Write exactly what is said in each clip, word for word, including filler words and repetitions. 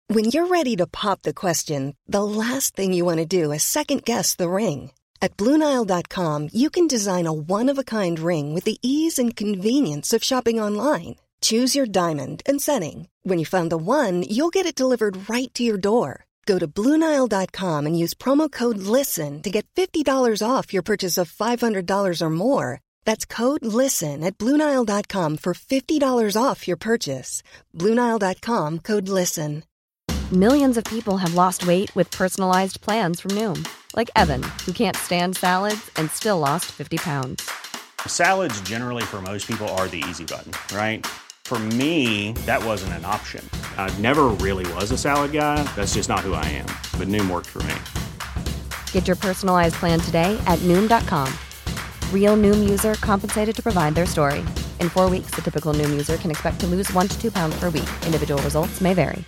When you're ready to pop the question, the last thing you want to do is second-guess the ring. At Blue Nile dot com, you can design a one-of-a-kind ring with the ease and convenience of shopping online. Choose your diamond and setting. When you find the one, you'll get it delivered right to your door. Go to Blue Nile dot com and use promo code LISTEN to get fifty dollars off your purchase of five hundred dollars or more. That's code LISTEN at Blue Nile dot com for fifty dollars off your purchase. Blue Nile dot com, code LISTEN. Millions of people have lost weight with personalized plans from Noom. Like Evan, who can't stand salads and still lost fifty pounds. Salads generally for most people are the easy button, right? For me, that wasn't an option. I never really was a salad guy. That's just not who I am. But Noom worked for me. Get your personalized plan today at Noom dot com. Real Noom user compensated to provide their story. In four weeks, the typical Noom user can expect to lose one to two pounds per week. Individual results may vary.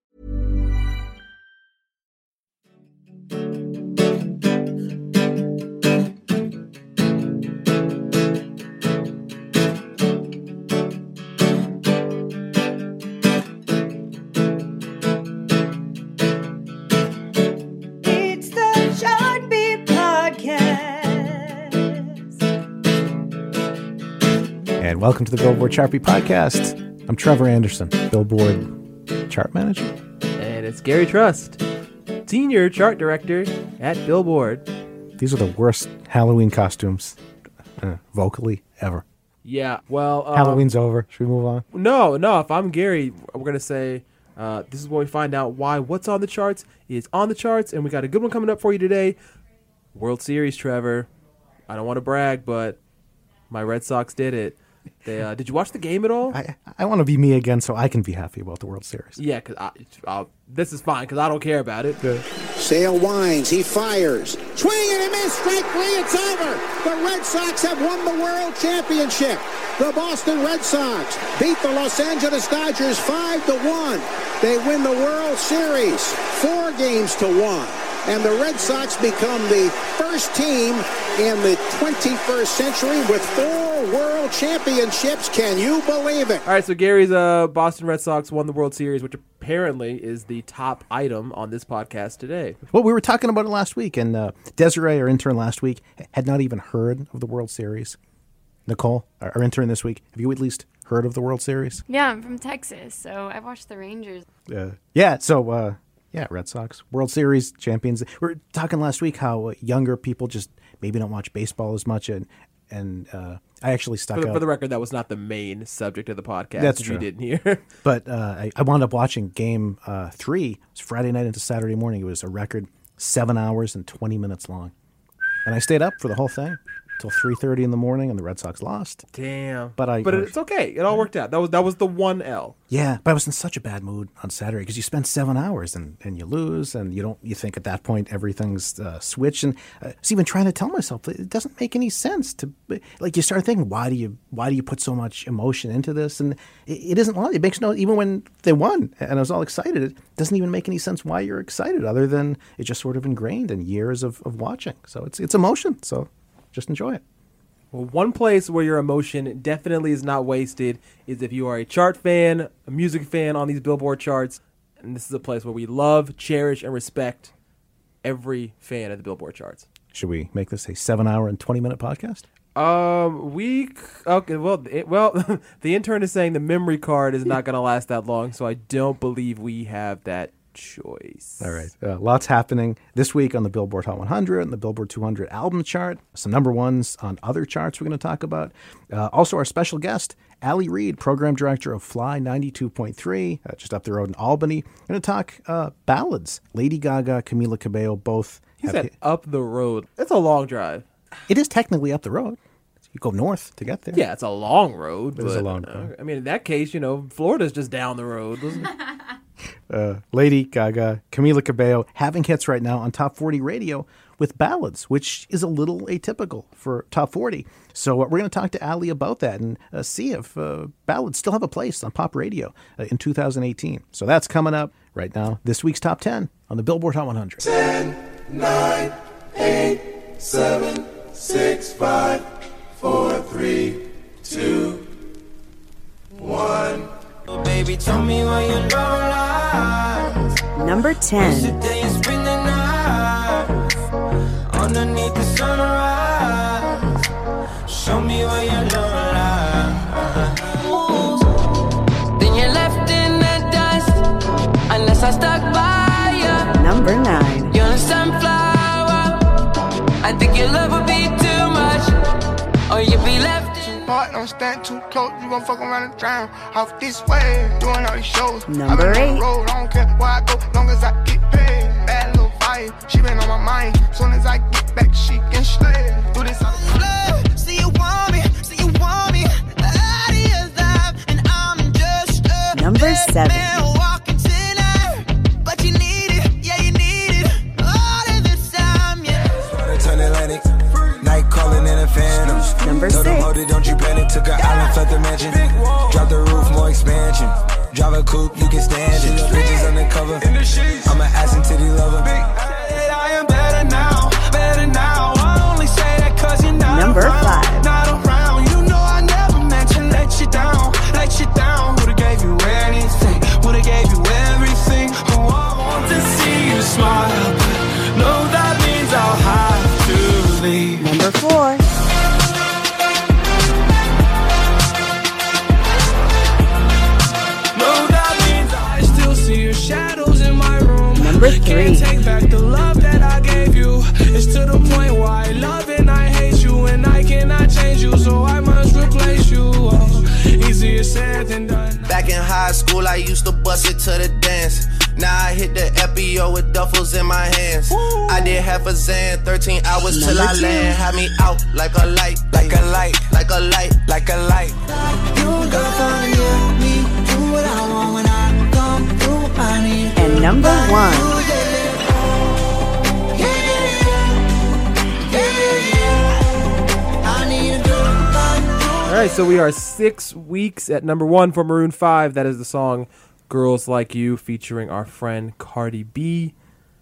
And welcome to the Billboard Chart Beat Podcast. I'm Trevor Anderson, Billboard Chart Manager. And it's Gary Trust, Senior Chart Director at Billboard. These are the worst Halloween costumes uh, vocally ever. Yeah, well... Um, Halloween's over. Should we move on? No, no. If I'm Gary, we're going to say uh, this is where we find out why what's on the charts is on the charts. And we got a good one coming up for you today. World Series, Trevor. I don't want to brag, but my Red Sox did it. They, uh, did you watch the game at all? I I want to be me again so I can be happy about the World Series. Yeah, because I, I, this is fine because I don't care about it. Yeah. Sale winds, he fires. Swing and a miss, strike three, it's over. The Red Sox have won the World Championship. The Boston Red Sox beat the Los Angeles Dodgers five to one. They win the World Series four games to one. And the Red Sox become the first team in the twenty-first century with four World Championships. Can you believe it? All right, so Gary's uh, Boston Red Sox won the World Series, which apparently is the top item on this podcast today. Well, we were talking about it last week, and uh, Desiree, our intern last week, had not even heard of the World Series. Nicole, our intern this week, have you at least heard of the World Series? Yeah, I'm from Texas, so I watched the Rangers. Uh, yeah, so... Uh, Yeah, Red Sox, World Series champions. We were talking last week how younger people just maybe don't watch baseball as much, and and uh, I actually stuck for the, out. For the record, that was not the main subject of the podcast. That's if true. You didn't hear. But uh, I, I wound up watching Game uh, Three. It was Friday night into Saturday morning. It was a record seven hours and twenty minutes long, and I stayed up for the whole thing till three thirty in the morning, and the Red Sox lost. Damn. But I. But uh, it's okay. It all worked out. That was that was the one L. Yeah, but I was in such a bad mood on Saturday because you spend seven hours and, and you lose, and you don't. You think at that point everything's uh, switched, and uh, I was even trying to tell myself it doesn't make any sense to like. You start thinking, why do you why do you put so much emotion into this? And it, it isn't. It makes no. Even when they won, and I was all excited, it doesn't even make any sense why you're excited, other than it's just sort of ingrained in years of, of watching. So it's it's emotion. So just enjoy it. Well, one place where your emotion definitely is not wasted is if you are a chart fan, a music fan on these Billboard charts. And this is a place where we love, cherish, and respect every fan of the Billboard charts. Should we make this a seven-hour and twenty-minute podcast? Um, we okay. Well, it, well, the intern is saying the memory card is not going to last that long, so I don't believe we have that choice. All right. Uh, lots happening this week on the Billboard Hot one hundred and the Billboard two hundred album chart. Some number ones on other charts we're going to talk about. Uh, also, our special guest, Allie Reed, program director of Fly ninety-two point three, uh, just up the road in Albany. We're going to talk uh, ballads. Lady Gaga, Camila Cabello, both. He have said hit. Up the road. It's a long drive. It is technically up the road. You go north to get there. Yeah, it's a long road. It but, is a long uh, road. I mean, in that case, you know, Florida's just down the road. Uh, Lady Gaga, Camila Cabello having hits right now on Top forty radio with ballads, which is a little atypical for Top forty. So uh, we're going to talk to Ali about that and uh, see if uh, ballads still have a place on pop radio uh, in two thousand eighteen. So that's coming up right now. This week's Top ten on the Billboard Hot one hundred. ten, nine, eight, seven, six, five, four, three, two, one. Baby, tell me why you don't lie. Number ten. Underneath the sunrise, show me where your love lies. Then you're left in the dust, unless I stuck by you. Number nine. You're a sunflower, I think your love would be too much, or you'd be left in. Boy, don't stand too close, you gon' fuck around and drown. Off this way, doing all these shows. Number eight. Road, I don't care where I go, long as I get paid. Bad little vibe, she been on my mind. Soon as I get back, she can slay. Do this all the See you want me, see you want me. Out of your life, and I'm just a Number seven. man walking tonight. But you need it, yeah, you need it. All of this time, yeah. Turn Atlantic, night calling in a phantom. Number Told them, six. hold it, don't you panic. Took an island, felt the mansion. Drop the roof, more expansion. Drive a coupe, you can stand it. Bitches undercover. I'm an ass and titty lover. I am better now, better now. I only say that cause you're not Number around, five. not around. You know I never meant to let you down, let you down. Would've gave you anything, would've gave you everything. Oh, I want to see you smile, but no, that means I'll have to leave. Number four. Shadows in my room. Number three. Can't take back the love that I gave you. It's to the point where I love and I hate you, and I cannot change you, so I must replace you. Oh, easier said than done. Back in high school, I used to bust it to the dance. Now I hit the F B O with duffels in my hands. Woo. I did half a Zan, thirteen hours Number till I two. land. Had me out like a light, Like a light, like a light, like a light. You got fun, yeah, me do what I want when I come through. I need And number one. All right, so we are six weeks at number one for Maroon five. That is the song Girls Like You, featuring our friend Cardi B,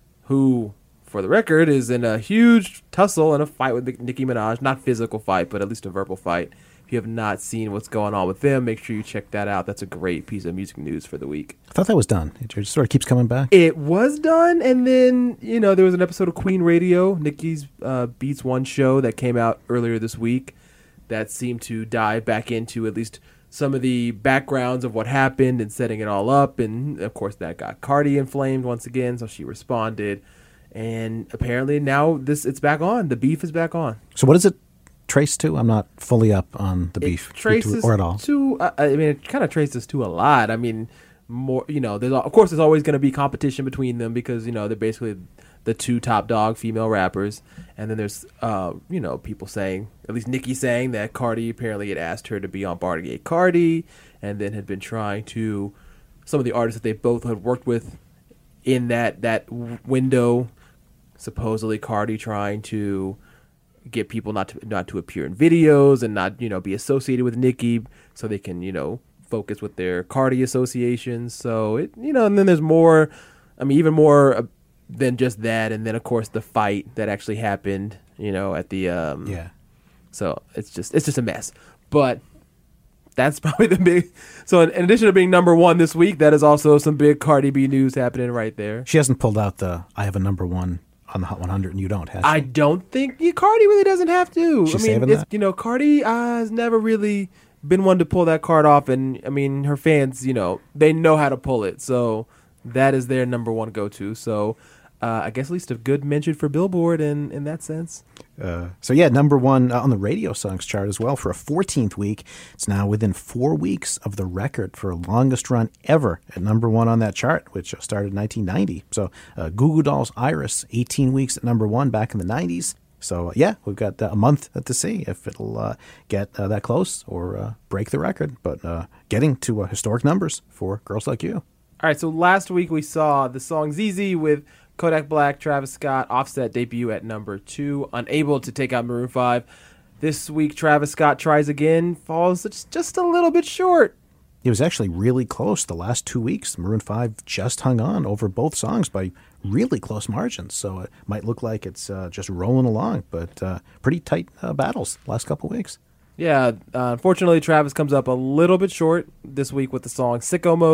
who, for the record, is in a huge tussle and a fight with Nicki Minaj. Not physical fight, but at least a verbal fight. If you have not seen what's going on with them, make sure you check that out. That's a great piece of music news for the week. I thought that was done. It just sort of keeps coming back. It was done, and then, you know, there was an episode of Queen Radio, Nicki's uh, Beats One show that came out earlier this week that seemed to dive back into at least some of the backgrounds of what happened and setting it all up. And, of course, that got Cardi inflamed once again, so she responded. And apparently now this it's back on. The beef is back on. So what does it trace to? I'm not fully up on the beef It traces or at all. to, uh, I mean, it kind of traces to a lot. I mean, more, you know, there's of course there's always going to be competition between them because, you know, they're basically the two top dog female rappers. And then there's, uh, you know, people saying, at least Nicki saying that Cardi apparently had asked her to be on Barty Gate Cardi, and then had been trying to, some of the artists that they both had worked with in that, that w- window, supposedly Cardi trying to get people not to not to appear in videos and not, you know, be associated with Nicki so they can, you know, focus with their Cardi associations. So it, you know, and then there's more, I mean, even more uh, than just that. And then of course the fight that actually happened, you know, at the, um, yeah. So it's just, it's just a mess, but that's probably the big, so in, in addition to being number one this week, that is also some big Cardi B news happening right there. She hasn't pulled out the, I have a number one on the Hot one hundred and you don't, has she? I don't think yeah, Cardi really doesn't have to. She's I mean, saving it's, that? you know, Cardi uh, has never really been one to pull that card off, and I mean, her fans, you know, they know how to pull it, so that is their number one go-to. So uh, I guess at least a good mention for Billboard in in that sense. Uh, so yeah, number one uh, on the radio songs chart as well for a fourteenth week. It's now within four weeks of the record for longest run ever at number one on that chart, which started in nineteen ninety. So uh, Goo Goo Dolls' Iris, eighteen weeks at number one back in the nineties. So uh, yeah, we've got uh, a month to see if it'll uh, get uh, that close or uh, break the record. But uh, getting to uh, historic numbers for Girls Like You. All right, so last week we saw the song Z Z with Kodak Black, Travis Scott, Offset debut at number two, unable to take out Maroon five. This week, Travis Scott tries again, falls just, just a little bit short. It was actually really close the last two weeks. Maroon five just hung on over both songs by really close margins. So it might look like it's uh, just rolling along, but uh, pretty tight uh, battles last couple of weeks. Yeah, uh, unfortunately, Travis comes up a little bit short this week with the song Sicko Mode.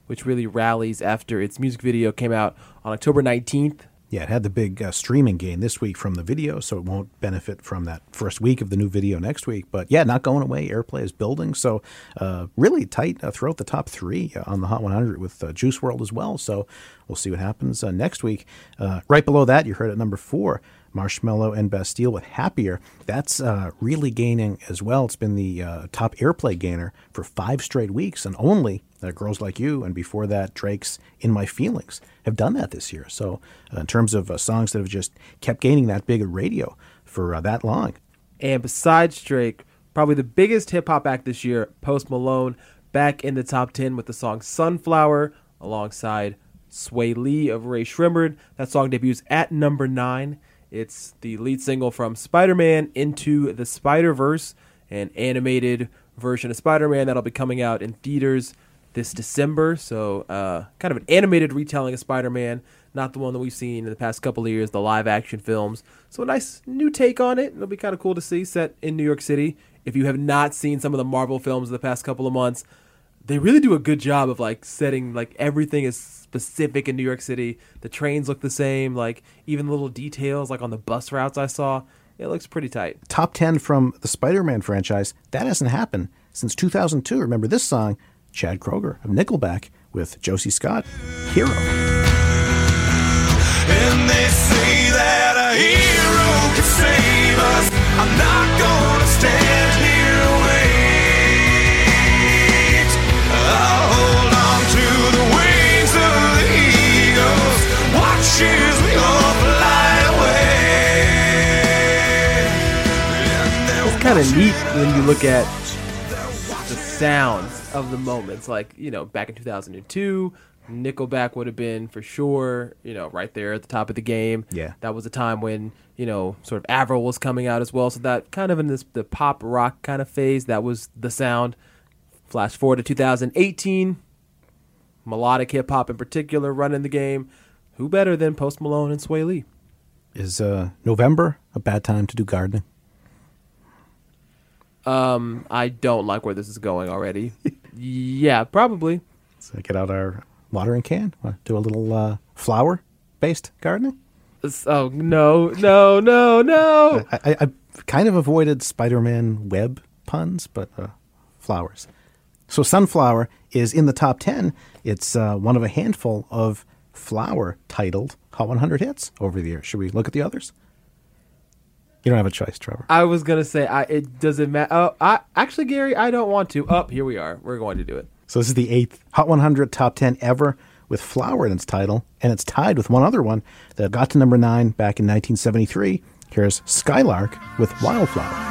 which really rallies after its music video came out on October nineteenth. Yeah, it had the big uh, streaming gain this week from the video, so it won't benefit from that first week of the new video next week. But yeah, not going away. Airplay is building. So uh, really tight uh, throughout the top three uh, on the Hot one hundred with uh, Juice world as well. So we'll see what happens uh, next week. Uh, right below that, you heard at number four, Marshmello and Bastille with Happier. That's uh, really gaining as well. It's been the uh, top airplay gainer for five straight weeks, and only uh, Girls Like You, and before that, Drake's In My Feelings have done that this year. So uh, in terms of uh, songs that have just kept gaining that big at radio for uh, that long. And besides Drake, probably the biggest hip-hop act this year, Post Malone, back in the top ten with the song Sunflower alongside Sway Lee of Ray Shrimmered. That song debuts at number nine. It's the lead single from Spider-Man Into the Spider-Verse, an animated version of Spider-Man that'll be coming out in theaters this December. So uh, kind of an animated retelling of Spider-Man, not the one that we've seen in the past couple of years, the live-action films. So a nice new take on it. It'll be kind of cool to see, set in New York City. If you have not seen some of the Marvel films of the past couple of months, they really do a good job of like setting like everything is specific in New York City. The trains look the same, like even little details like on the bus routes I saw. It looks pretty tight. Top ten from the Spider-Man franchise. That hasn't happened since two thousand two. Remember this song, Chad Kroeger of Nickelback with Josie Scott, Hero. And they say that a hero can save us. I'm not gonna stand here and wait. I'll hold on to the wings of the eagles. Watch as we all fly away. It's kind of neat when you look at the sounds of the moments. Like, you know, back in two thousand two, Nickelback would have been for sure, you know, right there at the top of the game. Yeah. That was a time when, you know, sort of Avril was coming out as well. So that kind of in this the pop rock kind of phase, that was the sound. Flash forward to two thousand eighteen, melodic hip hop in particular running the game. Who better than Post Malone and Sway Lee? Is uh, November a bad time to do gardening? Um, I don't like where this is going already. Yeah, probably. So get out our watering can, do a little uh, flower-based gardening. Oh no, no, no, no! I, I, I kind of avoided Spider-Man web puns, but uh, flowers. So Sunflower is in the top ten. It's uh, one of a handful of flower-titled Hot one hundred hits over the years. Should we look at the others? You don't have a choice, Trevor. I was gonna say I, it doesn't matter. Oh, I actually, Gary, I don't want to. Up oh, here we are. We're going to do it. So this is the eighth Hot one hundred top ten ever with Flower in its title, and it's tied with one other one that got to number nine back in nineteen seventy-three. Here's Skylark with Wildflower.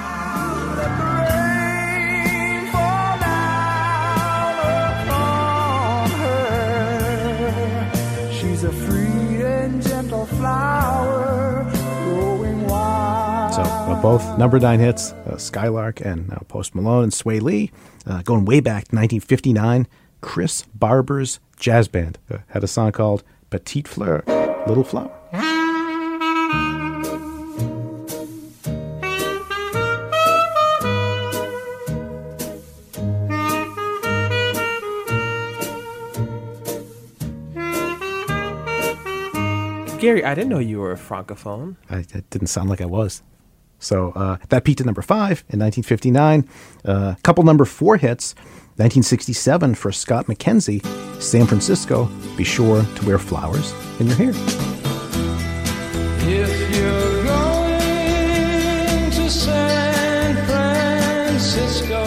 She's a free and gentle flower growing wild. So uh, both number nine hits, uh, Skylark and now Post Malone and Sway Lee, uh, going way back to nineteen fifty-nine. Chris Barber's jazz band uh, had a song called Petite Fleur, Little Flower. Gary, I didn't know you were a francophone. I, it didn't sound like I was. So uh, that peaked at number five in nineteen fifty-nine. A uh, couple number four hits. nineteen sixty-seven for Scott McKenzie, San Francisco, Be Sure to Wear Flowers in Your Hair. If you're going to San Francisco,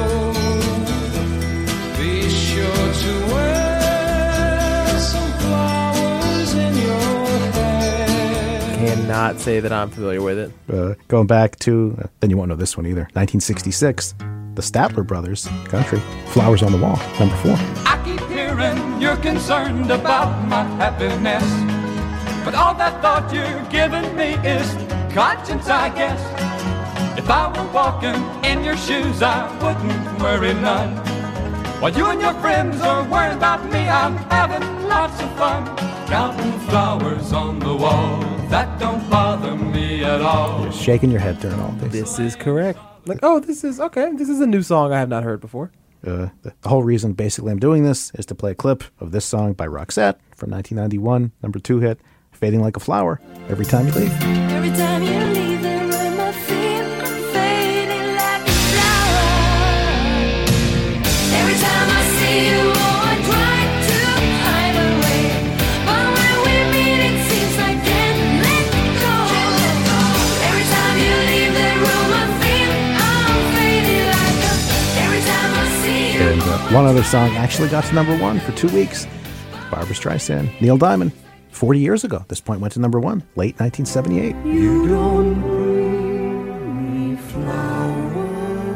be sure to wear some flowers in your hair. Cannot say that I'm familiar with it. Uh, going back to, uh, then you won't know this one either, nineteen sixty-six. The Statler Brothers, Country, Flowers on the Wall, number four. I keep hearing you're concerned about my happiness, but all that thought you're giving me is conscience, I guess. If I were walking in your shoes, I wouldn't worry none. While you and your friends are worried about me, I'm having lots of fun. Counting flowers on the wall, that don't bother me at all. You're shaking your head during all this. This is correct. Like, oh, this is, okay, this is a new song I have not heard before. Uh, the, the whole reason basically I'm doing this is to play a clip of this song by Roxette from nineteen ninety-one, number two hit, Fading Like a Flower, Every Time You Leave. Every time you leave the room, I feel I'm fading like a flower. Every time I see you, oh, I try to hide away. But when we meet, it seems I can't let go. Every time you leave the room, I feel I'm fading like a. Every time I see you. And uh, one other song actually got to number one for two weeks. Barbra Streisand, Neil Diamond. forty years ago, this point went to number one, late nineteen seventy-eight. You don't bring me flowers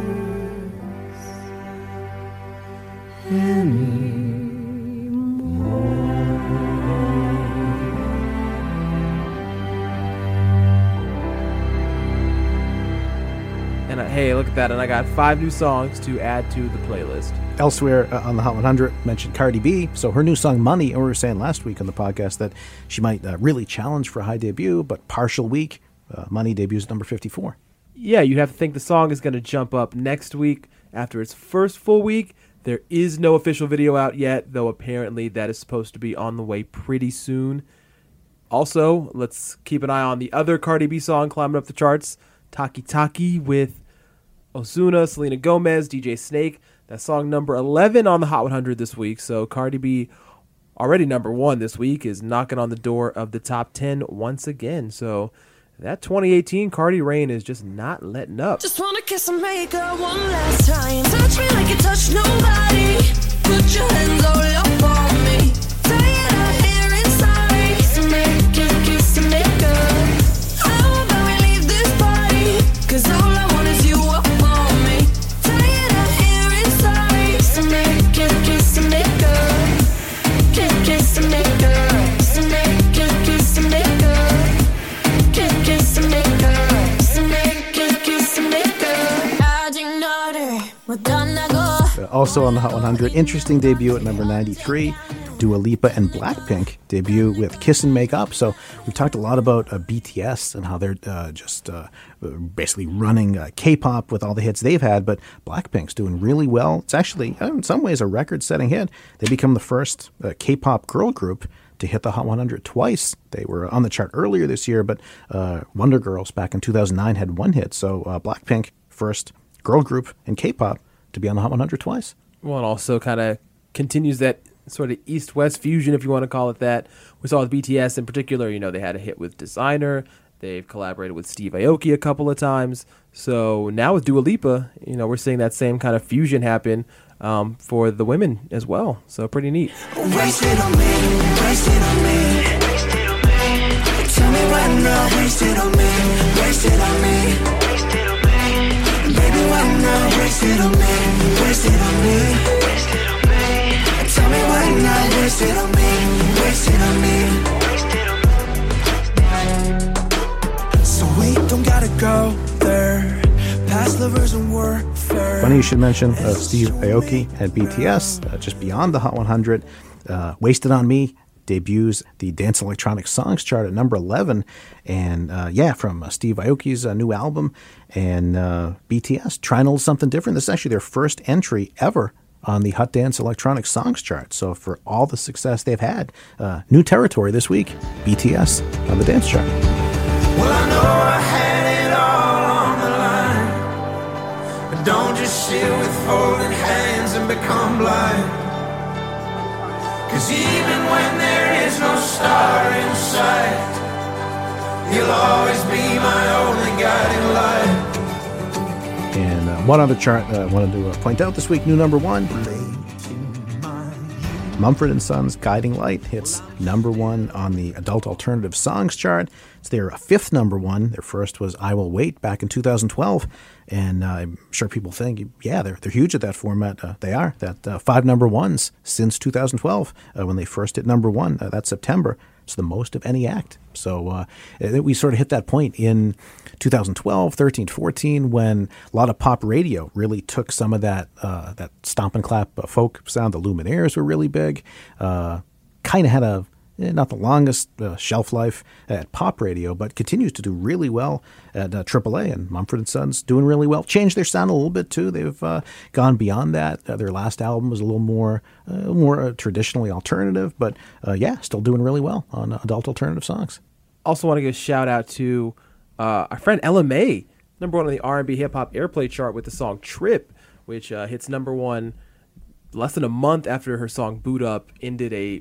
And I, hey, look at that. And I got five new songs to add to the playlist. Elsewhere uh, on the Hot one hundred, mentioned Cardi B. So her new song, Money, and we were saying last week on the podcast that she might uh, really challenge for a high debut, but partial week, uh, Money debuts at number fifty-four. Yeah, you have to think the song is going to jump up next week after its first full week. There is no official video out yet, though apparently that is supposed to be on the way pretty soon. Also, let's keep an eye on the other Cardi B song climbing up the charts, Taki Taki with Ozuna, Selena Gomez, D J Snake. That song number eleven on the Hot one hundred this week. So Cardi B, already number one this week, is knocking on the door of the top ten once again. So that twenty eighteen Cardi reign is just not letting up. Just wanna kiss and make up one last time. Touch me like you touch nobody. Put your hands all up on me. Tired out here inside. Kiss and make, kiss, kiss and make up. How about we leave this party? Cause all I want is you up on me. Tired out here inside. Kiss and make, kiss, kiss and make up. Kiss, kiss and make up. Kiss and make, kiss, kiss and make up. Kiss, kiss and make up. Kiss and make, kiss, kiss and make up. 아직 너를 못 만나고. Uh, also on the Hot one hundred, interesting debut at number ninety-three. Dua Lipa and Blackpink debut with Kiss and Make Up. So we've talked a lot about uh, B T S and how they're uh, just uh, basically running uh, K-pop with all the hits they've had, but Blackpink's doing really well. It's actually, in some ways, a record-setting hit. They become the first uh, K-pop girl group to hit the Hot one hundred twice. They were on the chart earlier this year, but uh, Wonder Girls back in two thousand nine had one hit. So uh, Blackpink, first girl group in K-pop to be on the Hot one hundred twice. Well, and also kind of continues that sort of East-West fusion, if you want to call it that. We saw with B T S in particular, you know, they had a hit with Designer. They've collaborated with Steve Aoki a couple of times. So now with Dua Lipa, you know, we're seeing that same kind of fusion happen um, for the women as well. So pretty neat. Waste it on me, waste it on me. Tell me why not, waste it on me, waste it on me. Baby, why not, waste it on me, waste it on me. Tell me why not, waste it on me, waste it on me. So we don't gotta go there. Past lovers and warfare. Funny you should mention uh, Steve Aoki at B T S, uh, just beyond the Hot one hundred. Uh, Wasted on Me debuts the Dance Electronic Songs chart at number eleven. And uh, yeah, from uh, Steve Aoki's uh, new album, and uh, B T S trying a little something different. This is actually their first entry ever on the Hot Dance Electronic Songs chart. So for all the success they've had, uh, new territory this week, B T S on the dance chart. Well, I know I had it all on the line, but don't just sit with folded hands and become blind. Cause even when there is no star in sight, you'll always be my only guiding light. And uh, one other chart that I wanted to uh, point out this week, new number one. Mumford and Sons' Guiding Light hits number one on the Adult Alternative Songs chart. It's their fifth number one. Their first was I Will Wait back in two thousand twelve. And uh, I'm sure people think, yeah, they're they're huge at that format. Uh, they are. That uh, five number ones since two thousand twelve uh, when they first hit number one. Uh, that September. It's the most of any act. So uh, we sort of hit that point in two thousand twelve, thirteen, fourteen when a lot of pop radio really took some of that uh, that stomp and clap uh, folk sound. The Lumineers were really big. Uh, kind of had a eh, not the longest uh, shelf life at pop radio, but continues to do really well at uh, triple A, and Mumford and Sons doing really well. Changed their sound a little bit too. They've uh, gone beyond that. Uh, their last album was a little more uh, more uh, traditionally alternative, but uh, yeah, still doing really well on uh, adult alternative songs. Also want to give a shout out to uh, our friend Ella May, number one on the R and B hip hop airplay chart with the song Trip, which uh, hits number one less than a month after her song Boot Up ended a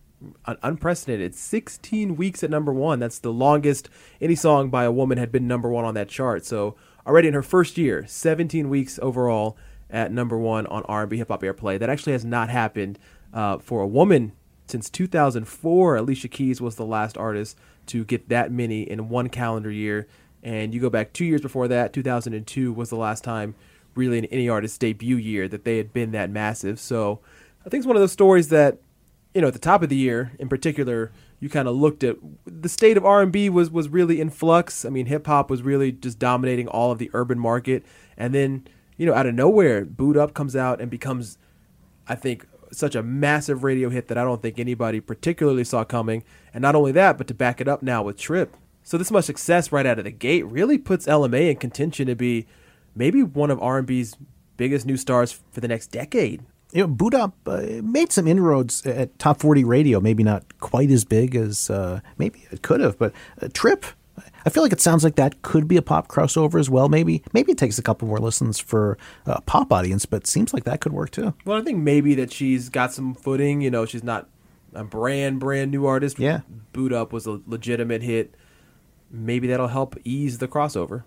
an unprecedented sixteen weeks at number one. That's the longest any song by a woman had been number one on that chart. So already in her first year, seventeen weeks overall at number one on R and B hip hop airplay. That actually has not happened uh, for a woman since two thousand four. Alicia Keys was the last artist to get that many in one calendar year. And you go back two years before that, two thousand two was the last time really in any artist's debut year that they had been that massive. So I think it's one of those stories that, you know, at the top of the year in particular, you kind of looked at the state of R and B was, was really in flux. I mean, hip hop was really just dominating all of the urban market. And then, you know, out of nowhere, Boot Up comes out and becomes, I think, such a massive radio hit that I don't think anybody particularly saw coming. And not only that, but to back it up now with Trip. So this much success right out of the gate really puts Ella May in contention to be maybe one of R and B's biggest new stars for the next decade. You know, Boot Up uh, made some inroads at top forty radio, maybe not quite as big as uh, maybe it could have, but uh, Trip, I feel like it sounds like that could be a pop crossover as well. Maybe maybe it takes a couple more listens for a pop audience, but it seems like that could work too. Well, I think maybe that she's got some footing. You know, she's not a brand, brand new artist. Yeah. Boot Up was a legitimate hit. Maybe that'll help ease the crossover.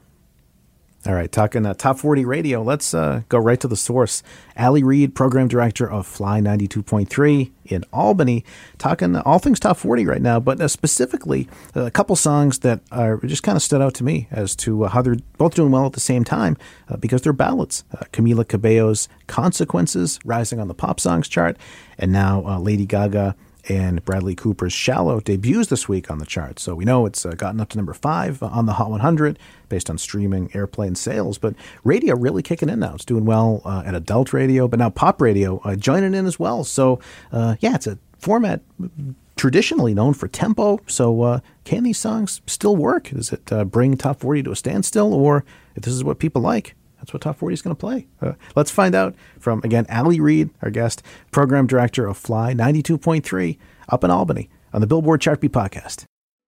All right, talking uh, top forty radio, let's uh, go right to the source. Allie Reed, program director of Fly ninety-two point three in Albany, talking all things top forty right now, but uh, specifically uh, a couple songs that are just kind of stood out to me as to uh, how they're both doing well at the same time uh, because they're ballads. Uh, Camila Cabello's Consequences, rising on the pop songs chart, and now uh, Lady Gaga and Bradley Cooper's Shallow debuts this week on the chart. So we know it's uh, gotten up to number five on the Hot one hundred based on streaming, airplay, and sales. But radio really kicking in now. It's doing well uh, at adult radio, but now pop radio uh, joining in as well. So uh, yeah, it's a format traditionally known for tempo. So uh, can these songs still work? Does it uh, bring top forty to a standstill, or if this is what people like, that's what Top forty is going to play. Uh, let's find out from, again, Allie Reed, our guest, program director of Fly ninety-two point three up in Albany on the Billboard Chart Beat podcast.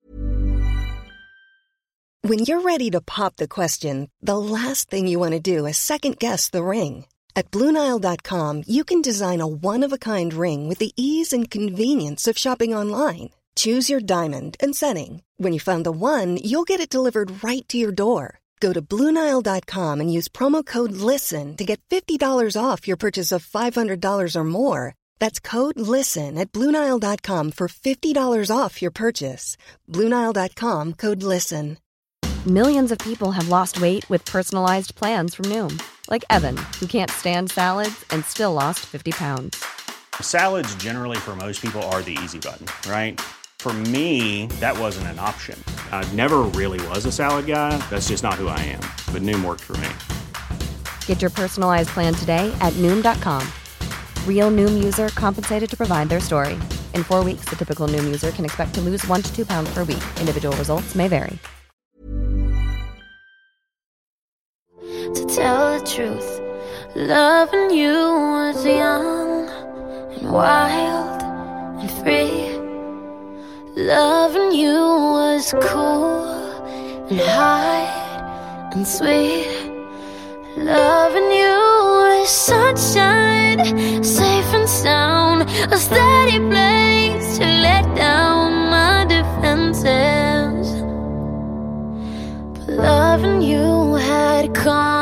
When you're ready to pop the question, the last thing you want to do is second-guess the ring. At Blue Nile dot com, you can design a one-of-a-kind ring with the ease and convenience of shopping online. Choose your diamond and setting. When you find the one, you'll get it delivered right to your door. Go to Blue Nile dot com and use promo code LISTEN to get fifty dollars off your purchase of five hundred dollars or more. That's code LISTEN at Blue Nile dot com for fifty dollars off your purchase. Blue Nile dot com, code LISTEN. Millions of people have lost weight with personalized plans from Noom. Like Evan, who can't stand salads and still lost fifty pounds. Salads generally for most people are the easy button, right? For me, that wasn't an option. I never really was a salad guy. That's just not who I am. But Noom worked for me. Get your personalized plan today at Noom dot com. Real Noom user compensated to provide their story. In four weeks, the typical Noom user can expect to lose one to two pounds per week. Individual results may vary. To tell the truth, loving you was young and wild and free. Loving you was cool and high and sweet. Loving you was sunshine, safe and sound, a steady place to let down my defenses. But loving you had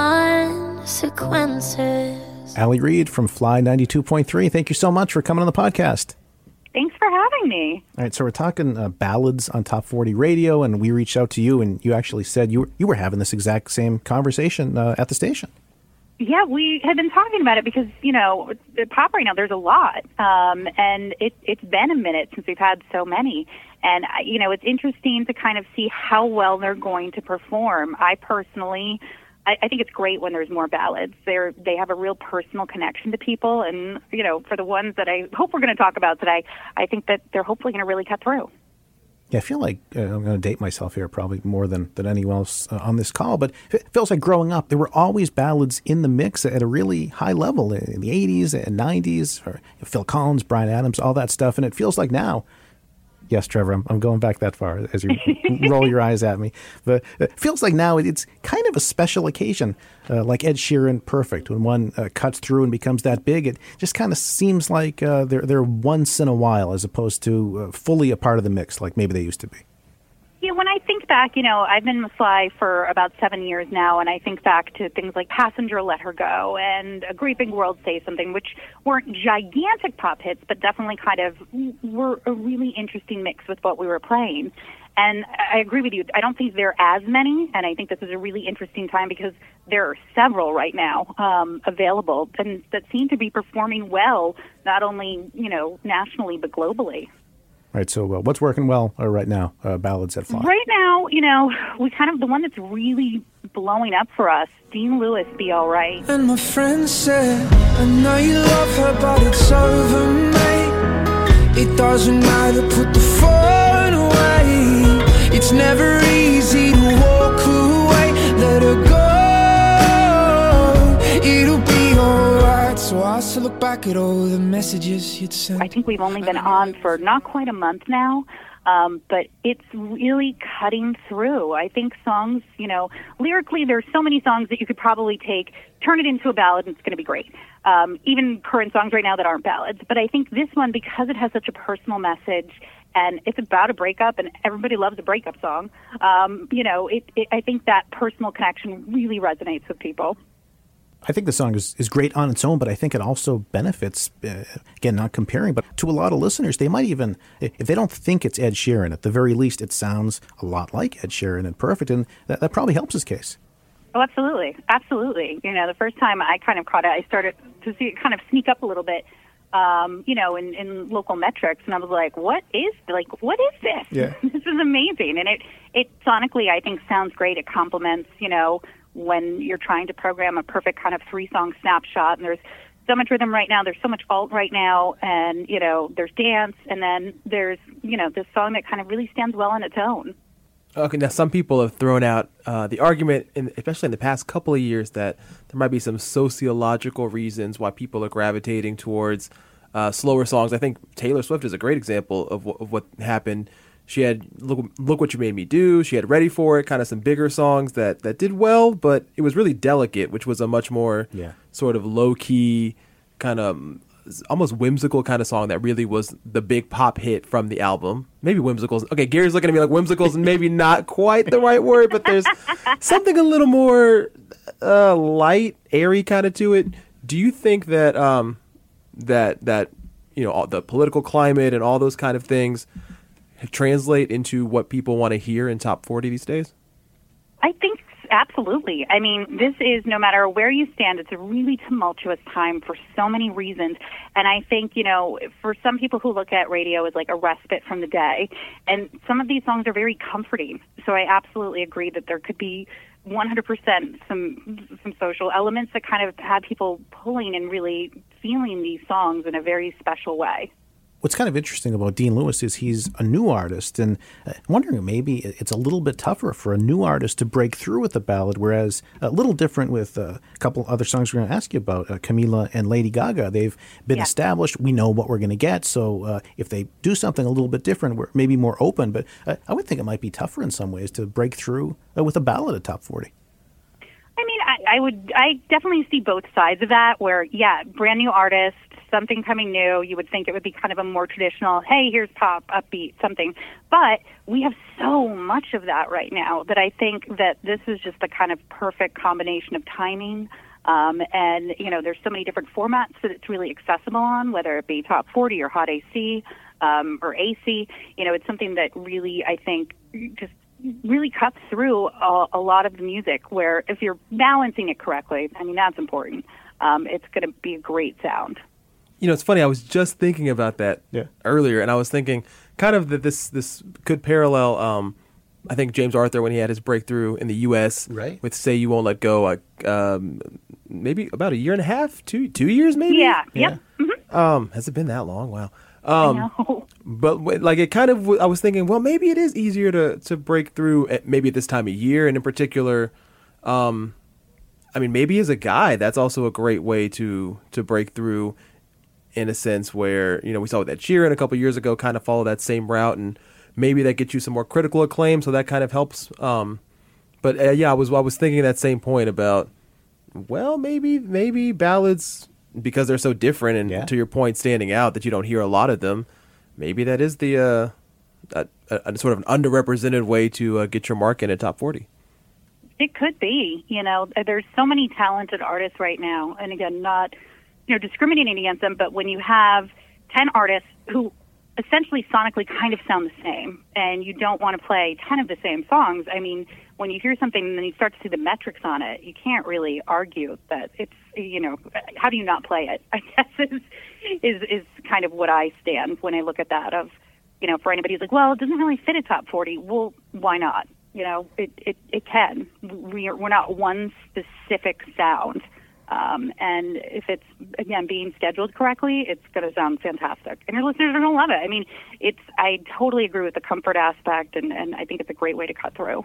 consequences. Allie Reed from Fly ninety-two point three, thank you so much for coming on the podcast. Thanks for having me. All right, so we're talking uh, ballads on Top forty Radio, and we reached out to you, and you actually said you were, you were having this exact same conversation uh, at the station. Yeah, we had been talking about it because, you know, pop right now, there's a lot, um, and it, it's been a minute since we've had so many. And, you know, it's interesting to kind of see how well they're going to perform. I personally I, I think it's great when there's more ballads. They're they have a real personal connection to people, and you know, for the ones that I hope we're going to talk about today, I think that they're hopefully going to really cut through. Yeah, I feel like uh, I'm going to date myself here probably more than, than anyone else uh, on this call, but it feels like growing up, there were always ballads in the mix at a really high level in the eighties and nineties, or Phil Collins, Bryan Adams, all that stuff. And it feels like now, yes, Trevor, I'm, I'm going back that far as you roll your eyes at me, but it feels like now it's kind of a special occasion, uh, like Ed Sheeran, Perfect. When one uh, cuts through and becomes that big, it just kind of seems like uh, they're, they're once in a while as opposed to uh, fully a part of the mix like maybe they used to be. Yeah, when I think back, you know, I've been with Sly for about seven years now, and I think back to things like Passenger, Let Her Go, and A Great Big World, Say Something, which weren't gigantic pop hits, but definitely kind of were a really interesting mix with what we were playing. And I agree with you. I don't think there are as many, and I think this is a really interesting time because there are several right now um, available and that seem to be performing well, not only, you know, nationally, but globally. Right, so uh, what's working well uh, right now, uh, ballads that fly? Right now, you know, we kind of, the one that's really blowing up for us, Dean Lewis, Be All Right. And my friend said, I know you love her, but it's over, mate. It doesn't matter, put the phone away. It's never easy to walk away, let her go. It'll be alright. So I still look back at all the messages you'd sent. I think we've only been on for not quite a month now, um, but it's really cutting through. I think songs, you know, lyrically, there's so many songs that you could probably take, turn it into a ballad, and it's going to be great. Um, even current songs right now that aren't ballads. But I think this one, because it has such a personal message, and it's about a breakup, and everybody loves a breakup song, um, you know, it, it, I think that personal connection really resonates with people. I think the song is, is great on its own, but I think it also benefits, uh, again, not comparing, but to a lot of listeners, they might even, if they don't think it's Ed Sheeran, at the very least, it sounds a lot like Ed Sheeran and Perfect, and that, that probably helps his case. Oh, absolutely. Absolutely. You know, the first time I kind of caught it, I started to see it kind of sneak up a little bit, um, you know, in, in local metrics, and I was like, what is, like, what is this? Yeah. This is amazing. And it, it sonically, I think, sounds great. It complements, you know, when you're trying to program a perfect kind of three-song snapshot, and there's so much rhythm right now, there's so much alt right now, and, you know, there's dance, and then there's, you know, this song that kind of really stands well on its own. Okay, now some people have thrown out uh, the argument, in, especially in the past couple of years, that there might be some sociological reasons why people are gravitating towards uh, slower songs. I think Taylor Swift is a great example of, w- of what happened. She had Look, Look What You Made Me Do. She had Ready For It, kind of some bigger songs that, that did well, but it was really Delicate, which was a much more yeah. sort of low-key, kind of almost whimsical kind of song that really was the big pop hit from the album. Maybe whimsical's, okay, Gary's looking at me like whimsical's maybe not quite the right word, but there's something a little more uh, light, airy kind of to it. Do you think that, um, that, that you know, all the political climate and all those kind of things translate into what people want to hear in top forty these days? I think absolutely. I mean, this is, no matter where you stand, it's a really tumultuous time for so many reasons. And I think, you know, for some people who look at radio as like a respite from the day, and some of these songs are very comforting. So I absolutely agree that there could be one hundred percent some some social elements that kind of have people pulling and really feeling these songs in a very special way. What's kind of interesting about Dean Lewis is he's a new artist, and I'm wondering maybe it's a little bit tougher for a new artist to break through with a ballad, whereas a little different with a couple other songs we're going to ask you about, uh, Camila and Lady Gaga. They've been yeah. established. We know what we're going to get, so uh, if they do something a little bit different, we're maybe more open, but uh, I would think it might be tougher in some ways to break through uh, with a ballad at top forty. I mean, I, I would, I definitely see both sides of that, where, yeah, brand new artist, something coming new, you would think it would be kind of a more traditional, hey, here's pop, upbeat, something. But we have so much of that right now that I think that this is just the kind of perfect combination of timing. Um, and, you know, there's so many different formats that it's really accessible on, whether it be top forty or Hot A C um, or A C. You know, it's something that really, I think, just really cuts through a, a lot of the music, where if you're balancing it correctly, I mean, that's important. Um, it's going to be a great sound. You know, it's funny. I was just thinking about that yeah. earlier, and I was thinking kind of that this this could parallel um, I think James Arthur, when he had his breakthrough in the U S right. with "Say You Won't Let Go," like, um, maybe about a year and a half, two two years, maybe. Yeah. Yep. Mm-hmm. Um, has it been that long? Wow. Um, I know. But like, it kind of, I was thinking, well, maybe it is easier to to break through at maybe at this time of year, and in particular, um, I mean, maybe as a guy, that's also a great way to to break through, in a sense where, you know, we saw that Sheeran a couple years ago kind of follow that same route, and maybe that gets you some more critical acclaim, so that kind of helps. Um, but uh, yeah, I was I was thinking that same point about, well, maybe maybe ballads, because they're so different, and yeah. to your point, standing out that you don't hear a lot of them. Maybe that is the uh, a, a, a sort of an underrepresented way to uh, get your mark in a top forty. It could be. You know, there's so many talented artists right now, and again, not you know discriminating against them, but when you have ten artists who essentially sonically kind of sound the same, and you don't want to play ten of the same songs, I mean, when you hear something and then you start to see the metrics on it, you can't really argue that it's, you know, how do you not play it? I guess is is is kind of what I stand when I look at that of, you know, for anybody who's like, well, it doesn't really fit a top forty. Well, why not? You know, it, it, it can. We're, we're not one specific sound. Um, and if it's, again, being scheduled correctly, it's going to sound fantastic. And your listeners are going to love it. I mean, it's, I totally agree with the comfort aspect, and, and I think it's a great way to cut through.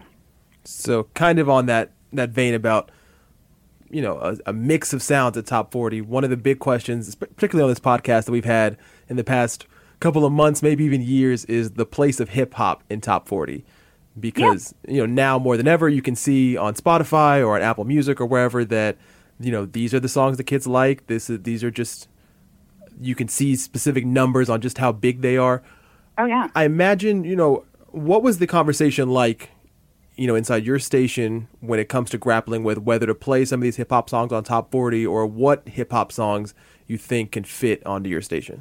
So kind of on that, that vein about, you know, a, a mix of sounds at top forty, one of the big questions, particularly on this podcast that we've had in the past couple of months, maybe even years, is the place of hip-hop in top forty. Because, yeah. you know, now more than ever, you can see on Spotify or on Apple Music or wherever that, you know, these are the songs the kids like. This is, these are just, you can see specific numbers on just how big they are. Oh, yeah. I imagine, you know, what was the conversation like, you know, inside your station when it comes to grappling with whether to play some of these hip-hop songs on top forty, or what hip-hop songs you think can fit onto your station?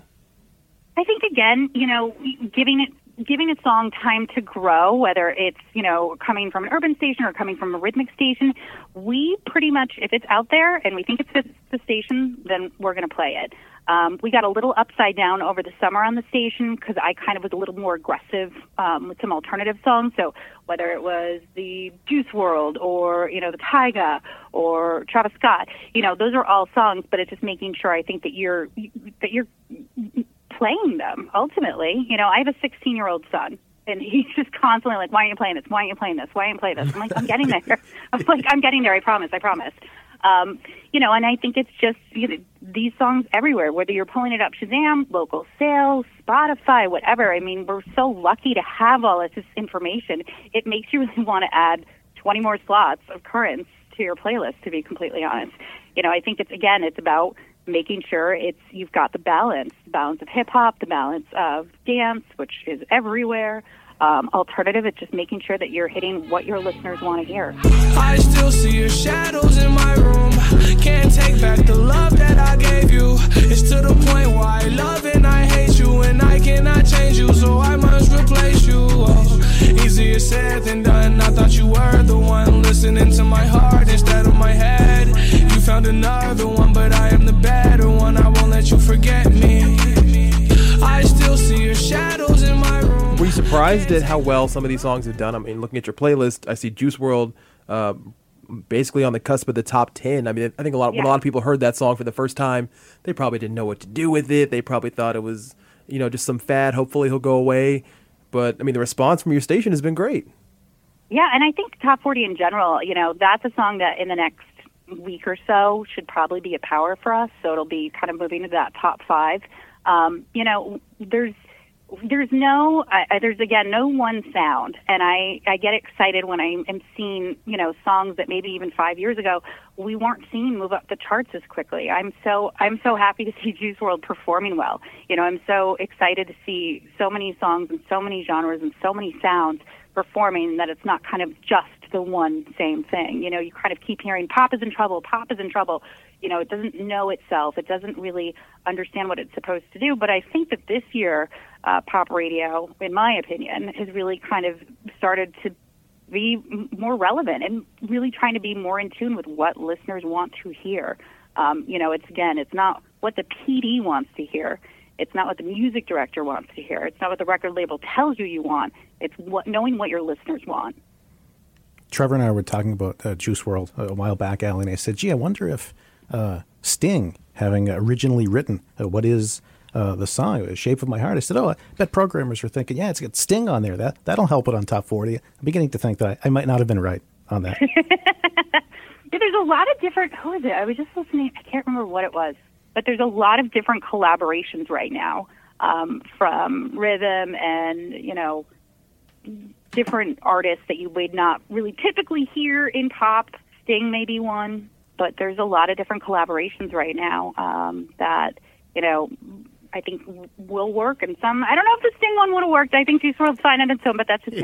I think, again, you know, giving it giving a song time to grow, whether it's, you know, coming from an urban station or coming from a rhythmic station, we pretty much, if it's out there and we think it fits the station, then we're going to play it. Um, we got a little upside down over the summer on the station because I kind of was a little more aggressive um, with some alternative songs. So whether it was the Juice world or, you know, the Tyga or Travis Scott, you know, those are all songs, but it's just making sure I think that you're that you're playing them ultimately. You know, I have a sixteen year old son, and he's just constantly like, why aren't you playing this? Why aren't you playing this? Why aren't you playing this? I'm like, I'm getting there. I'm like, I'm getting there. I promise. I promise. Um, you know, and I think it's just, you know, these songs everywhere, whether you're pulling it up Shazam, local sales, Spotify, whatever. I mean, we're so lucky to have all of this information. It makes you really want to add twenty more slots of currents to your playlist, to be completely honest. You know, I think it's, again, it's about making sure it's you've got the balance, the balance of hip-hop, the balance of dance, which is everywhere. Um, alternative, it's just making sure that you're hitting what your listeners want to hear. I still see your shadows in my room. Can't take back the love that I gave you. It's to the point where I love and I hate you, and I cannot change you, so I must replace you. Oh, easier said than done. I thought you were the one listening to my heart instead of my head. You found another one, but I am the better one. I won't let you forget me. I still see your shadows in my room. Were you surprised at how well some of these songs have done? I mean, looking at your playlist, I see Juice world uh, basically on the cusp of the top ten. I mean, I think a lot, yeah. when a lot of people heard that song for the first time, they probably didn't know what to do with it. They probably thought it was, you know, just some fad. Hopefully he'll go away. But, I mean, the response from your station has been great. Yeah, and I think top forty in general, you know, that's a song that in the next week or so should probably be a power for us. So it'll be kind of moving to that top five. Um, you know, there's there's no, uh, there's again, no one sound. And I, I get excited when I am seeing, you know, songs that maybe even five years ago we weren't seeing move up the charts as quickly. I'm so, I'm so happy to see Juice world performing well. You know, I'm so excited to see so many songs and so many genres and so many sounds performing that it's not kind of just the one same thing. You know, you kind of keep hearing pop is in trouble, pop is in trouble. You know, it doesn't know itself. It doesn't really understand what it's supposed to do. But I think that this year, uh, pop radio, in my opinion, has really kind of started to be more relevant and really trying to be more in tune with what listeners want to hear. Um, you know, it's, again, it's not what the P D wants to hear. It's not what the music director wants to hear. It's not what the record label tells you you want. It's what knowing what your listeners want. Trevor and I were talking about uh, Juice world a while back, Allie, and I said, gee, I wonder if uh, Sting, having originally written uh, what is uh, the song, Shape of My Heart, I said, oh, I bet programmers are thinking, yeah, it's got Sting on there. That, that'll help it on top forty. I'm beginning to think that I, I might not have been right on that. Yeah, there's a lot of different, who is it? I was just listening, I can't remember what it was, but there's a lot of different collaborations right now um, from rhythm and, you know, different artists that you would not really typically hear in pop. Sting may be one, but there's a lot of different collaborations right now um, that, you know, I think will work. And some, I don't know if the Sting one would have worked. I think Juice world's fine on its own, but that's just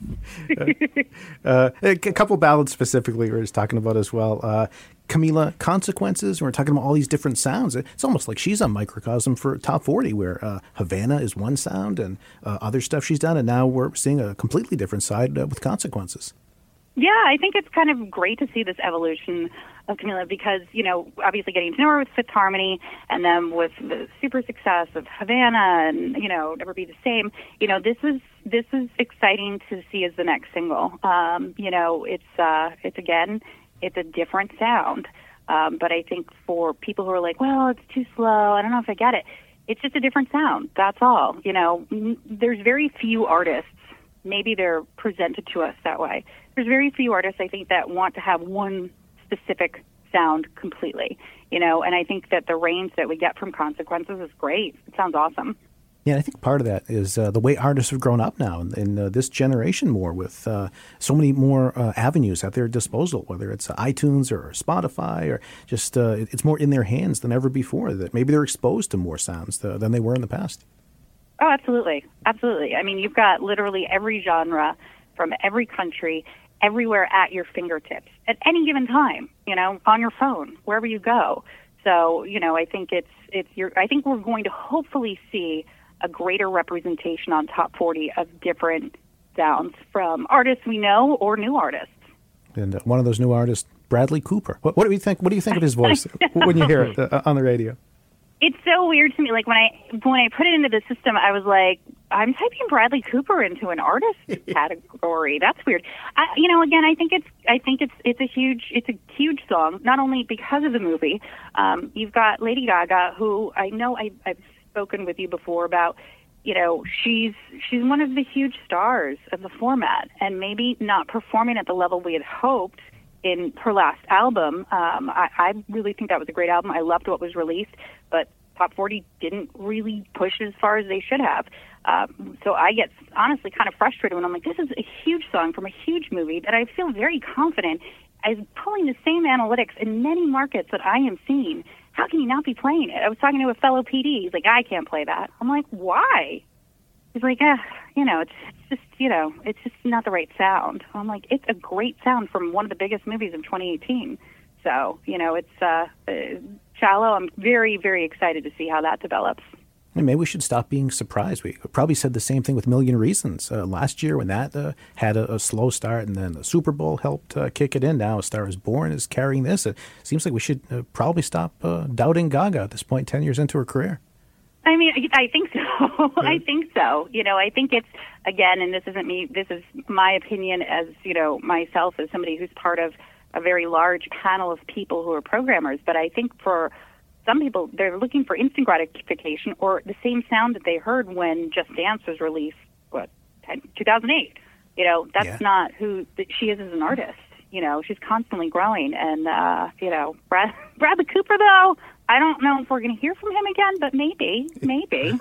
me. uh, a couple ballads specifically we were just talking about as well. Uh, Camila, Consequences, we're talking about all these different sounds. It's almost like she's a microcosm for top forty, where uh, Havana is one sound and uh, other stuff she's done, and now we're seeing a completely different side uh, with Consequences. Yeah, I think it's kind of great to see this evolution of Camila because, you know, obviously getting to know her with Fifth Harmony and then with the super success of Havana and, you know, Never Be the Same, you know, this is this is exciting to see as the next single. Um, you know, it's, uh, it's again, it's a different sound. Um, but I think for people who are like, well, it's too slow, I don't know if I get it, it's just a different sound. That's all. You know, n- there's very few artists, maybe they're presented to us that way. There's very few artists, I think, that want to have one specific sound completely, you know, and I think that the range that we get from Consequences is great. It sounds awesome. Yeah, I think part of that is uh, the way artists have grown up now in, in uh, this generation more with uh, so many more uh, avenues at their disposal, whether it's uh, iTunes or Spotify or just uh, it's more in their hands than ever before, that maybe they're exposed to more sounds uh, than they were in the past. Oh, absolutely. Absolutely. I mean, you've got literally every genre from every country, everywhere at your fingertips at any given time, you know, on your phone, wherever you go. So, you know, I think it's, it's your, I think we're going to hopefully see a greater representation on top forty of different sounds from artists we know or new artists. And uh, one of those new artists, Bradley Cooper. What, what do you think? What do you think of his voice when you hear it uh, on the radio? It's so weird to me. Like when I when I put it into the system, I was like, I'm typing Bradley Cooper into an artist category. That's weird. I, you know, again, I think it's I think it's it's a huge it's a huge song. Not only because of the movie. Um, you've got Lady Gaga, who I know I, I've spoken with you before about. You know, she's she's one of the huge stars of the format, and maybe not performing at the level we had hoped in her last album. Um, I, I really think that was a great album. I loved what was released, but Top forty didn't really push as far as they should have. Um, so I get honestly kind of frustrated when I'm like, this is a huge song from a huge movie that I feel very confident is pulling the same analytics in many markets that I am seeing. How can you not be playing it? I was talking to a fellow P D. He's like, I can't play that. I'm like, why? He's like, eh, you know, it's, it's just, you know, it's just not the right sound. I'm like, it's a great sound from one of the biggest movies of twenty eighteen. So, you know, it's uh, uh, Shallow. I'm very, very excited to see how that develops. And maybe we should stop being surprised. We probably said the same thing with Million Reasons uh, last year when that uh, had a, a slow start, and then the Super Bowl helped uh, kick it in. Now A Star Is Born is carrying this. It seems like we should uh, probably stop uh, doubting Gaga at this point, ten years into her career. I mean, I think so. I think so. You know, I think it's, again, and this isn't me, this is my opinion as, you know, myself as somebody who's part of a very large panel of people who are programmers. But I think for some people, they're looking for instant gratification or the same sound that they heard when Just Dance was released, what, two thousand eight. You know, that's yeah. not who she is as an artist. You know, she's constantly growing. And, uh, you know, Brad, Bradley Cooper, though, I don't know if we're going to hear from him again, but maybe, maybe.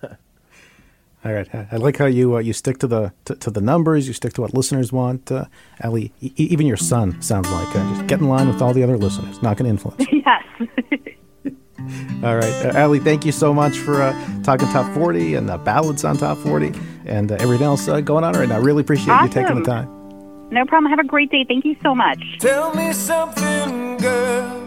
All right. I like how you uh, you stick to the to, to the numbers. You stick to what listeners want. Uh, Allie, e- even your son sounds like uh, just get in line with all the other listeners. Not going to influence. Yes. All right. Uh, Allie, thank you so much for uh, talking Top forty and the ballads on Top forty and uh, everything else uh, going on right now. I really appreciate awesome. you taking the time. No problem. Have a great day. Thank you so much. Tell me something, girl.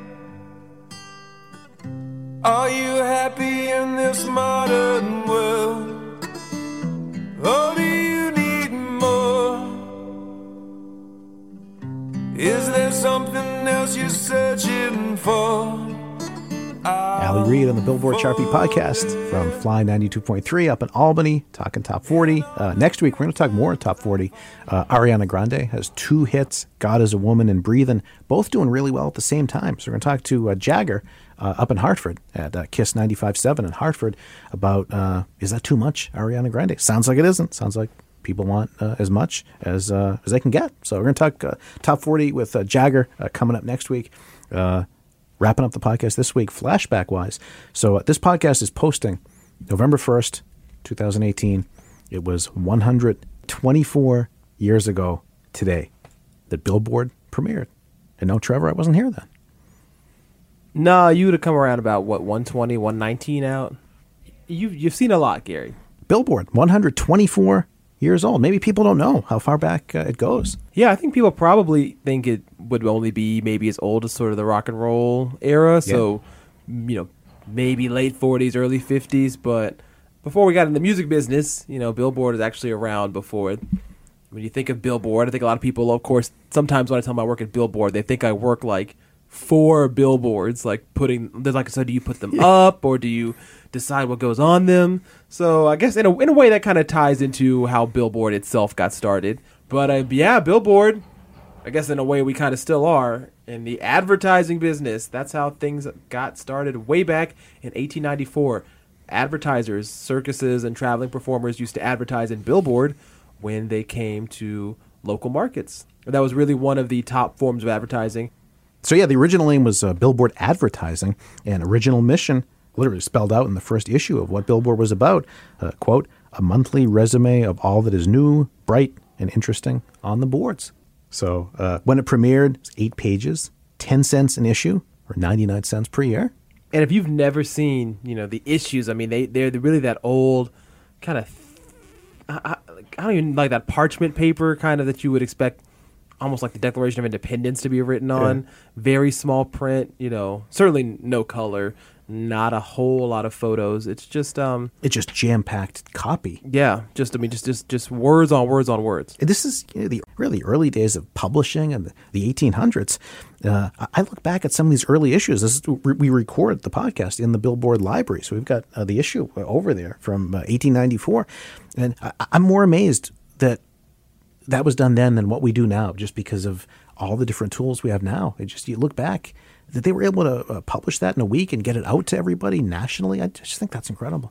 Are you happy in this modern world? Or do you need more? Is there something else you're searching for? Allie Reed on the Billboard Chart Beat podcast from Fly ninety-two point three up in Albany, talking top forty. Uh, next week, we're going to talk more top forty. Uh, Ariana Grande has two hits, God is a Woman and Breathin', both doing really well at the same time. So we're going to talk to uh, Jagger uh, up in Hartford at uh, Kiss ninety-five point seven in Hartford about, uh, is that too much, Ariana Grande? Sounds like it isn't. Sounds like people want uh, as much as uh, as they can get. So we're going to talk uh, top forty with uh, Jagger uh, coming up next week. Uh, wrapping up the podcast this week, flashback-wise. So uh, this podcast is posting November first, twenty eighteen. It was one hundred twenty-four years ago today that Billboard premiered. And no, Trevor, I wasn't here then. Nah, you would have come around about, what, one twenty, one nineteen out? You've, you've seen a lot, Gary. Billboard, one hundred twenty-four years old. Maybe people don't know how far back uh, it goes. Yeah, I think people probably think it would only be maybe as old as sort of the rock and roll era. So, yeah. you know, maybe late forties, early fifties. But before we got in the music business, you know, Billboard is actually around before it. When you think of Billboard, I think a lot of people, of course, sometimes when I tell them I work at Billboard, they think I work like for billboards, like putting, they're like, so do you put them yeah. up or do you decide what goes on them? So I guess in a in a way that kind of ties into how Billboard itself got started. But uh, yeah, Billboard, I guess in a way we kind of still are in the advertising business. That's how things got started way back in eighteen ninety-four. Advertisers, circuses, and traveling performers used to advertise in Billboard when they came to local markets. And that was really one of the top forms of advertising. So yeah, the original name was uh, Billboard Advertising, and original mission literally spelled out in the first issue of what Billboard was about. Uh, quote, a monthly resume of all that is new, bright, and interesting on the boards. So uh, when it premiered, it was eight pages, ten cents an issue, or ninety-nine cents per year. And if you've never seen, you know, the issues, I mean, they, they're really that old kind of, I, I don't even like that parchment paper kind of that you would expect almost like the Declaration of Independence to be written on. Yeah. Very small print, you know, certainly no color, not a whole lot of photos. It's just um it's just jam-packed copy. Yeah, just I mean just just just words on words on words. This is, you know, the really early days of publishing and the, the eighteen hundreds. Uh, I look back at some of these early issues. This is, we record the podcast in the Billboard library, so we've got uh, the issue over there from uh, eighteen ninety-four, and I, I'm more amazed that that was done then than what we do now, just because of all the different tools we have now. It just, you look back that they were able to uh, publish that in a week and get it out to everybody nationally. I just think that's incredible.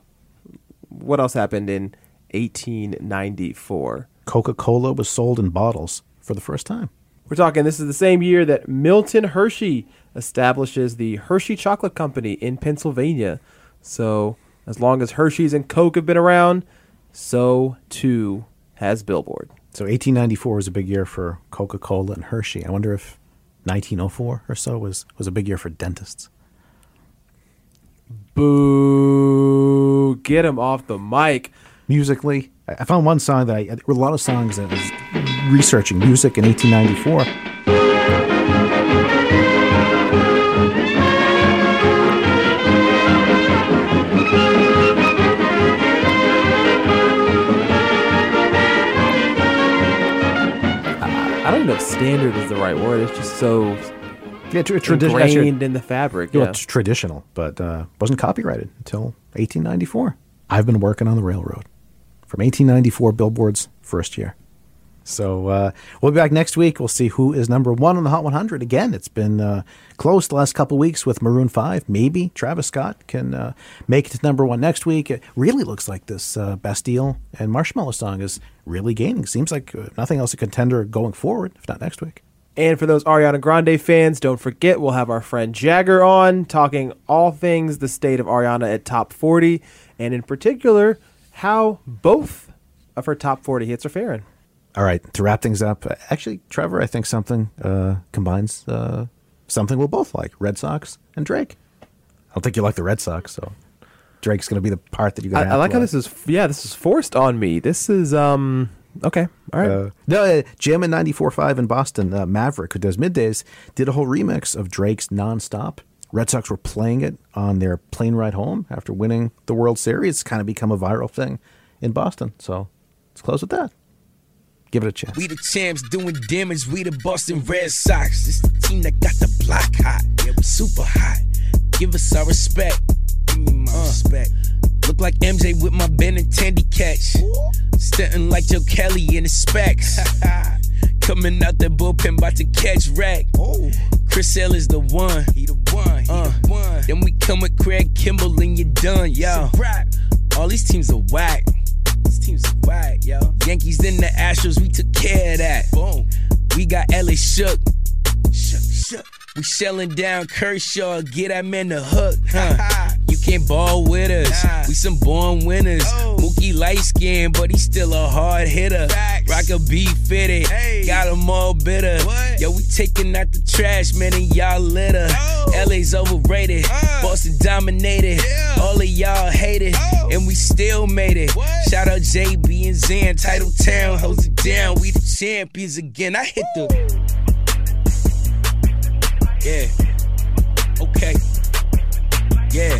What else happened in eighteen ninety-four? Coca-Cola was sold in bottles for the first time. We're talking, this is the same year that Milton Hershey establishes the Hershey Chocolate Company in Pennsylvania. So as long as Hershey's and Coke have been around, so too has Billboard. So eighteen ninety-four was a big year for Coca-Cola and Hershey. I wonder if nineteen oh four or so was, was a big year for dentists. Boo. Get him off the mic. Musically, I found one song that I, there were a lot of songs that I was researching music in eighteen ninety-four. I don't know if standard is the right word. It's just so yeah, tra- ingrained in the fabric. Yeah. Yeah. Well, it's traditional, but uh, wasn't copyrighted until eighteen ninety-four. I've been working on the railroad from eighteen ninety-four, Billboard's first year. So uh, we'll be back next week. We'll see who is number one on the Hot one hundred. Again, it's been uh, close the last couple of weeks with Maroon five. Maybe Travis Scott can uh, make it to number one next week. It really looks like this uh, Bastille and Marshmallow song is really gaining. Seems like uh, nothing else a contender going forward, if not next week. And for those Ariana Grande fans, don't forget we'll have our friend Jagger on talking all things the state of Ariana at Top forty, and in particular, how both of her Top forty hits are faring. All right, to wrap things up, actually, Trevor, I think something uh, combines uh, something we'll both like, Red Sox and Drake. I don't think you like the Red Sox, so Drake's going to be the part that you're going to I, have I like to how like. this is, yeah, this is forced on me. This is, um, okay, all right. Uh, no, uh, Jam in ninety-four point five in Boston, uh, Maverick, who does Middays, did a whole remix of Drake's Nonstop. Red Sox were playing it on their plane ride home after winning the World Series. It's kind of become a viral thing in Boston, so let's close with that. Give it a chance. We the champs doing damage. We the Boston Red Sox. This the team that got the block hot. Yeah, we super hot. Give us our respect. Give me my uh, respect. Look like M J with my Ben and Tandy catch. Stuntin' like Joe Kelly in the specs. Coming out the bullpen, about to catch rack. Oh. Chris Sale is the one. He the one. He uh, the one. Then we come with Craig Kimball and you're done, yo. All these teams are whack. These teams are whack, yo. Yankees in the Astros, we took care of that. Boom. We got L A shook. Shook, shook. We shelling down Kershaw, get that man the hook, huh? You can't ball with us, nah. We some born winners. Oh. Mookie light skin, but he still a hard hitter. Facts. Rock a B fitted, hey. Got them all bitter. What? Yo, we taking out the trash, man, and y'all litter. Oh. L A's overrated, uh. Boston dominated, yeah. All of y'all hated, oh. And we still made it. What? Shout out J B and Zan, Title Town, holds it down. We the champions again. I hit the... Yeah. Okay. Yeah.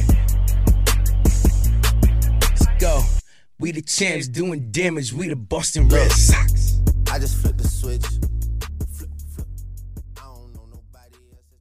Let's go. We the champs doing damage. We the Boston Red Sox. I just flipped the switch. Flip, flip. I don't know nobody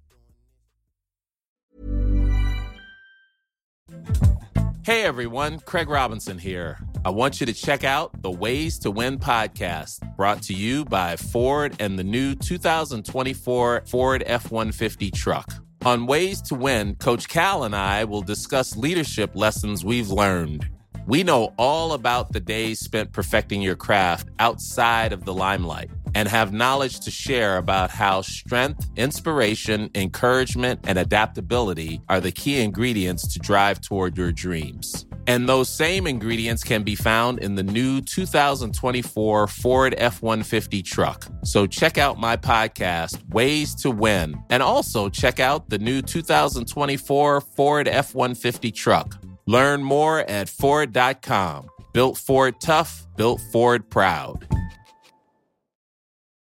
else. Hey everyone, Craig Robinson here. I want you to check out the Ways to Win podcast, brought to you by Ford and the new two thousand twenty-four Ford F one fifty truck. On Ways to Win, Coach Cal and I will discuss leadership lessons we've learned. We know all about the days spent perfecting your craft outside of the limelight and have knowledge to share about how strength, inspiration, encouragement, and adaptability are the key ingredients to drive toward your dreams. And those same ingredients can be found in the new two thousand twenty-four Ford F one fifty truck. So check out my podcast, Ways to Win, and also check out the new two thousand twenty-four Ford F one fifty truck. Learn more at Ford dot com. Built Ford tough, built Ford proud.